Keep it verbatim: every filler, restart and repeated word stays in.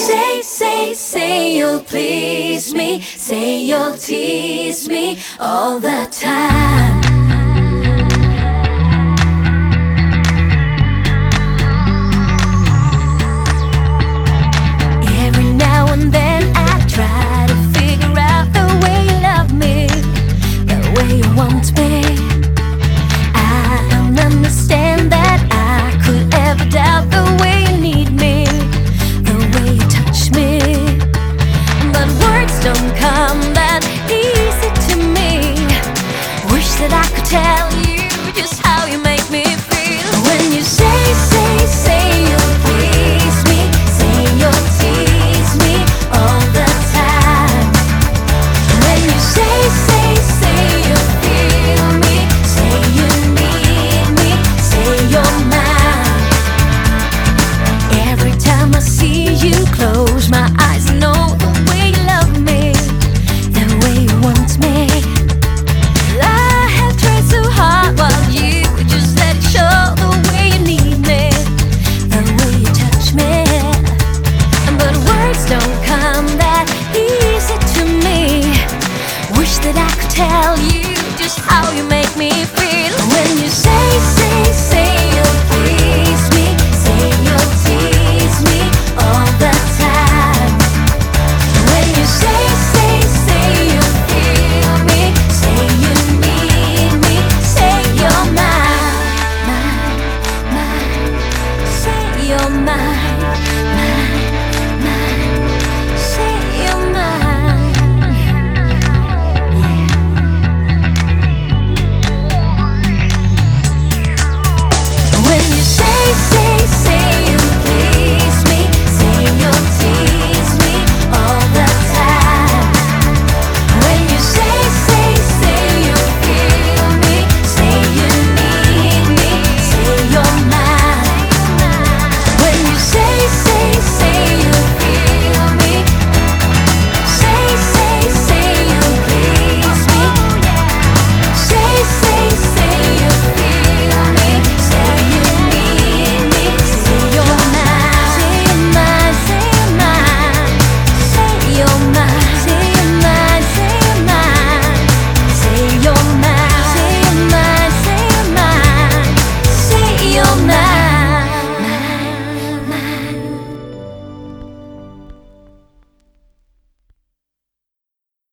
say, say, say you'll please me, say you'll tease me all the time. Every now and then I try to figure out the way you love me, the way you want me. I don't understand that I could ever doubt the way you need me, the way you touch me. But words don't come that easy to me. Wish that I could tell you just how you make me feel. When you say, say, say you'll please me, say you'll tease me all the time. When you say, say, say you'll feel me, say you need me, say you're mine. Every time I see you close my eyes, I know the way you love me, the way you want me. I have tried so hard while you just let it show, the way you need me, the way you touch me. But words don't come that easy to me. Wish that I could tell you just how you make me feel. When you say, say, say you'll please me, say you'll tease me all the time. When you say, say, say you'll feel me, say you need me, say you're mine, mine, mine, say you're mine, mine.